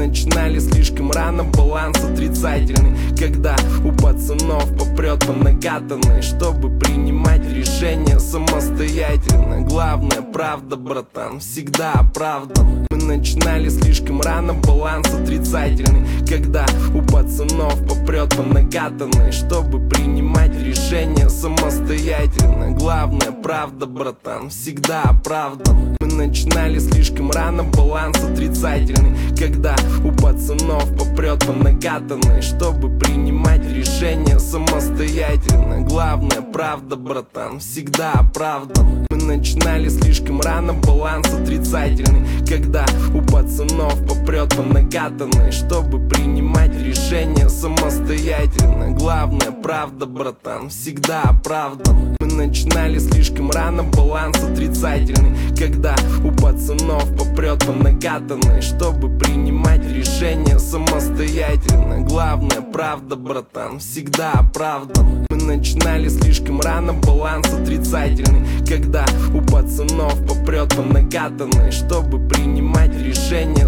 начинали слишком рано, баланс отрицательный, когда у пацанов попрет по накатанной, чтобы принимать решения самостоятельно. Главное, правда, братан, всегда оправдан. Мы начинали слишком рано, баланс отрицательный, когда у пацанов попрет по накатанной, чтобы принимать решения самостоятельно. Главное, правда, братан, всегда оправдан. Мы начинали слишком рано, баланс отрицательный, когда у пацанов попрет по накатанной, чтобы принимать решения самостоятельно. Главное, правда, братан, всегда оправдан. Мы начинали слишком рано, баланс отрицательный, когда у пацанов попрет по накатанной, чтобы принимать решения самостоятельно. Главное, правда, братан, всегда оправдан. Мы начинали слишком рано, баланс отрицательный, когда у пацанов попрет по накатанной, чтобы принимать решения самостоятельно. Главное, правда, братан, всегда оправдан. Мы начинали слишком рано, баланс отрицательный, когда у пацанов попрет по накатанной, чтобы принимать решения